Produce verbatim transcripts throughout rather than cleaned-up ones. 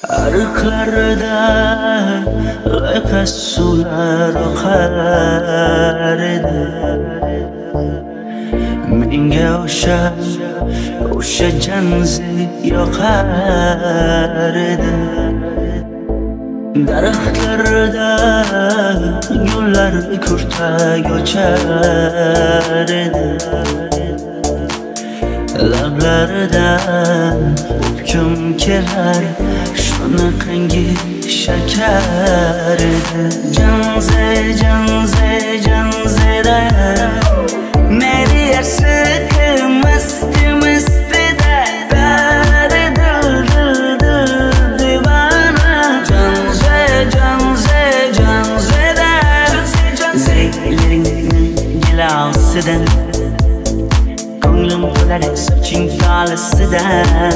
Arıqlarda loyqas suvlar oqar edi. Menga o'sha o'sha janzi yoqar edi. Daraxtlarda gullar kurtak ochar edi. Lablaridan o'pkim kelar, shunaqangi shakar edi. Janze janze janzeda meri yarsiqi masti mastida bari dil dil dil divana. Janze janze janzeda zeyleringning gilosidan ko'nglim to'lar soching tolisidan.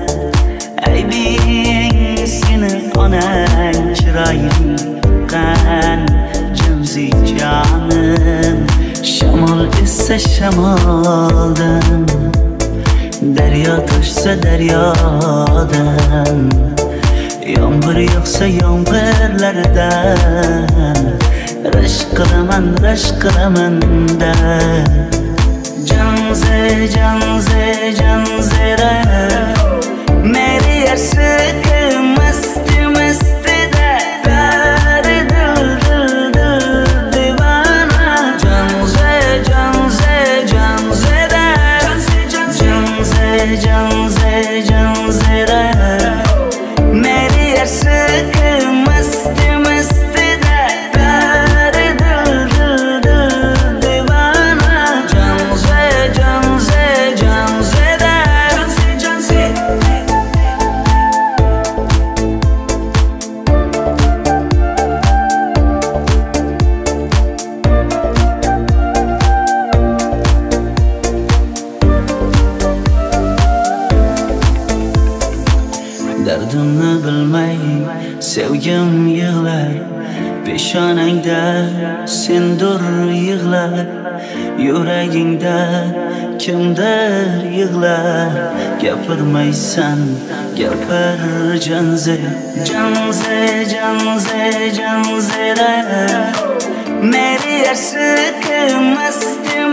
Aybing seni onang chiroying qan janzi jonim. Shamol esa shamoldan, daryo toshsa daryodan, yomg'ir yog'sa yomg'irlardan rashk qilaman rashk qilaman-da. Janze janze janzera meri yarsiqi masti mastida bari dil dil dil divana. Janze janze janzera janze janze janzera meri yarsiqi masti mastida bari dil dil dil divana. Janze janze janzera dardimni bilmay sevgim yig'lar, peshonangda sendur yig'lar, yuragingda kimdir yig'lar. Gapirmaysan gapir janze janze janze janzera meri yarsiqi masti